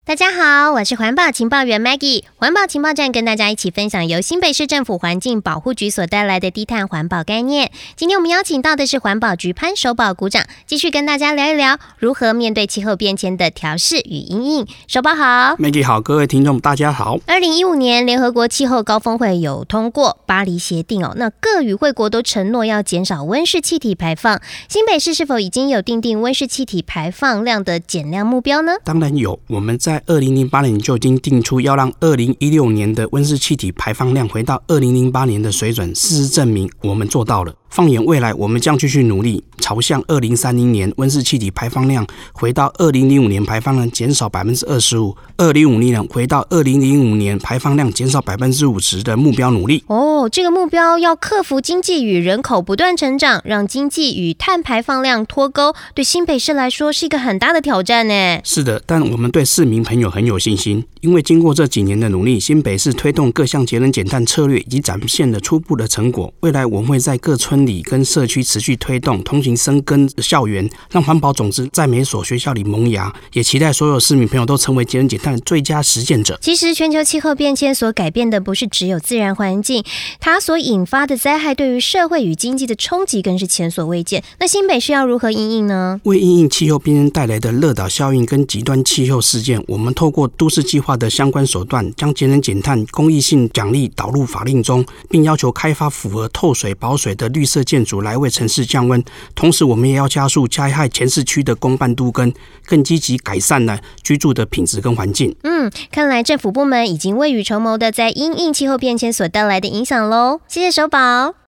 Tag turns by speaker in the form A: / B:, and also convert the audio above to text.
A: 大家好，我是环保情报员 Maggie。环保情报站跟大家一起分享由新北市政府环境保护局所带来的低碳环保概念。今天我们邀请到的是环保局潘守宝股长，继续跟大家聊一聊如何面对气候变迁的调适与因应。守宝好。
B: Maggie 好，各位听众大家好。
A: 2015年联合国气候高峰会有通过巴黎协定那各与会国都承诺要减少温室气体排放。新北市是否已经有订定温室气体排放量的减量目标呢？
B: 当然有，我们在2008年就已经定出要让2016年的温室气体排放量回到2008年的水准，事实证明我们做到了。放眼未来，我们将继续努力，朝向2030年温室气体排放量回到2005年排放量减少 25%，2050年回到2005年排放量减少 50% 的目标努力。
A: 这个目标要克服经济与人口不断成长，让经济与碳排放量脱钩，对新北市来说是一个很大的挑战呢。
B: 是的，但我们对市民朋友很有信心，因为经过这几年的努力，新北市推动各项节能减碳策略已经展现了初步的成果。未来我们会在各村里跟社区持续推动同行深耕校园，让环保种子在每所学校里萌芽，也期待所有市民朋友都成为节能减碳的最佳实践者。
A: 其实全球气候变迁所改变的不是只有自然环境，它所引发的灾害对于社会与经济的冲击更是前所未见。那新北市要如何因应呢？
B: 为因应气候变迁带来的热岛效应跟极端气候事件，我们透过都市计划的相关手段，将节能减碳公益性奖励导入法令中，并要求开发符合透水保水的绿色建筑来为城市降温。同时我们也要加速灾害前市区的公办都更，更积极改善了居住的品质跟环境。
A: 看来政府部门已经未雨绸缪的在因应气候变迁所带来的影响咯。谢谢守宝。